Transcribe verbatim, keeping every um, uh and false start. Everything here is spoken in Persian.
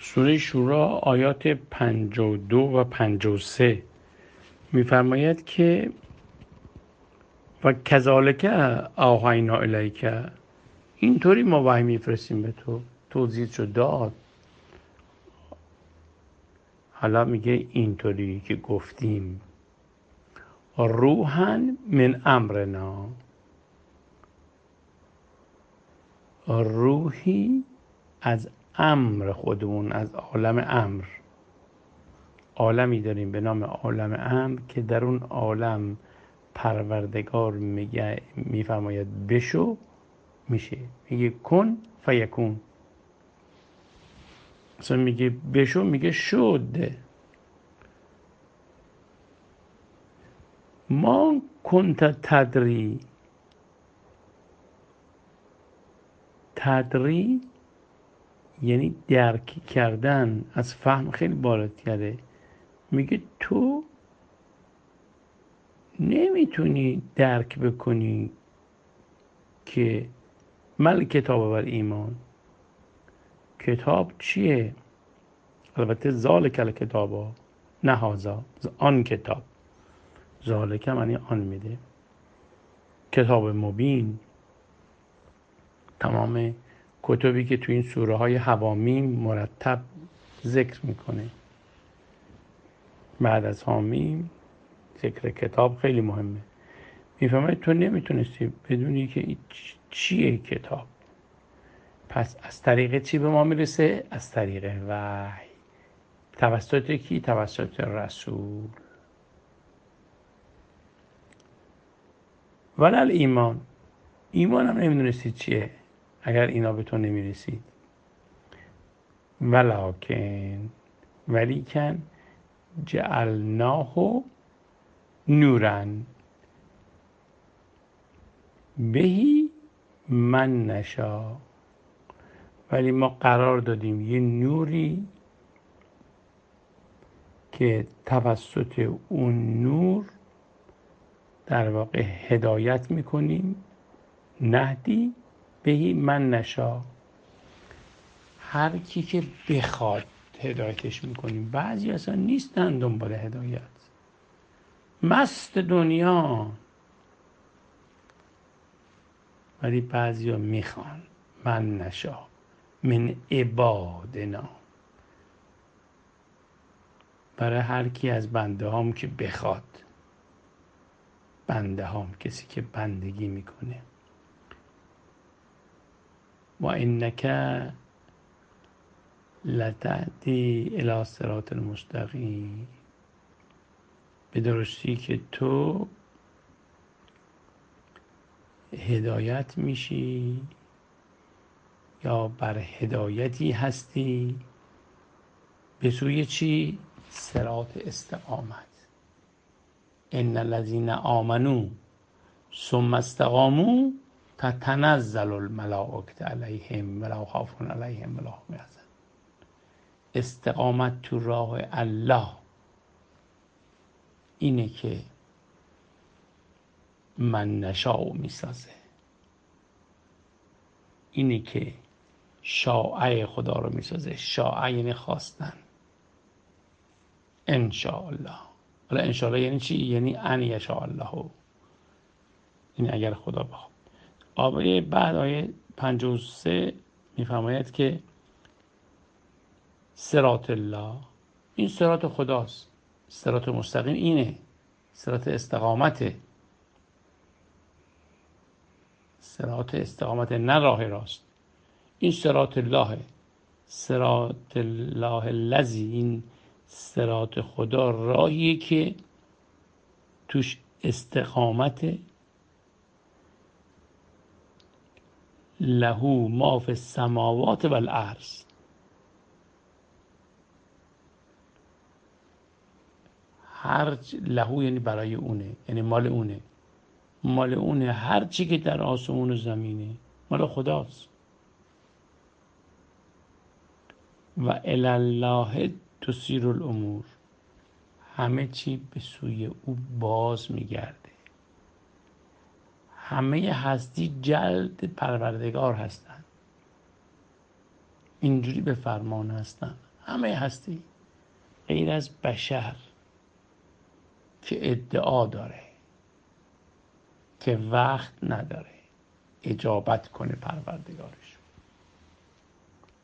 سوره شورا آیات پنجاه و دو و پنجاه و سه می‌فرماید که و کذالک اوحینا الیک، اینطوری ما وحی میفرستیم به تو. توضیح شد داد. حالا میگه اینطوری که گفتیم روحن من امرنا، روحی از امر خودمون، از عالم امر. عالمی داریم به نام عالم امر که در اون عالم پروردگار میگه میفرماید بشو، میشه. میگه کن فیکون. مثلا میگه بشو، میگه شد. ما کنت تدری، تدری یعنی درک کردن، از فهم خیلی بالاتره. میگه تو نمیتونی درک بکنی که مل کتاب و ایمان، کتاب چیه؟ البته ذالک الکتاب، نه هازا، آن کتاب. ذالک معنی آن میده. کتاب مبین، تمام کتبی که تو این سوره های حوامیم مرتب ذکر میکنه. بعد از حامیم ذکر کتاب خیلی مهمه. میفهمه تو نمیتونستی بدونی که چیه کتاب. پس از طریق چی به ما میرسه؟ از طریق وحی. توسط کی؟ توسط رسول. ولل ایمان، ایمان هم نمیدونستید چیه اگر اینا به تو نمیرسید. ولکن، ولیکن جعلناه نورن بهی من نشا، ولی ما قرار دادیم یه نوری که توسط اون نور در واقع هدایت میکنیم. نهدی بهی من نشا، هر کی که بخواد هدایتش میکنیم. بعضی اصلا نیستن دنبال هدایت، مست دنیا، ولی بعضی ها میخوان. من نشا من عبادنا، برای هر کی از بنده هام که بخواد. بنده هام، کسی که بندگی میکنه. و انک لتهدی الی صراط المستقیم، به درستی که تو هدایت میشی یا بر هدایتی هستی به سوی چی؟ صراط استقامت. ان الذین آمنوا ثم استقاموا تتنزل الملائکة علیهم ولا خوف علیهم ولا هم یحزنون. استقامت تو راه الله اینه که من نشاء میسازه، اینه که شاء خدا رو میسازه. شاء یعنی خواستن. ان شاء الله. حالا ان شاء الله یعنی چی؟ یعنی ان یشاء الله، یعنی اگر خدا بخواد. آیه بعد آیه پنجاه و سه میفرماید که صراط الله، این صراط خداست. صراط مستقیم اینه، صراط استقامته. صراط استقامت، نه راه راست. این صراط الله، صراط الله الذی، این صراط خدا راهیه که توش استقامت. له ما فی السماوات و الارض، هر له یعنی برای اونه، یعنی مال اونه. مال اونه هر چی که در آسمون و زمینه مال خداست. و الی الله تسیر الامور، همه چی به سوی او باز میگرده. همه هستی جلد پروردگار هستند، اینجوری به فرمان هستن. همه هستی غیر از بشر که ادعا داره که وقت نداره اجابت کنه پروردگارش.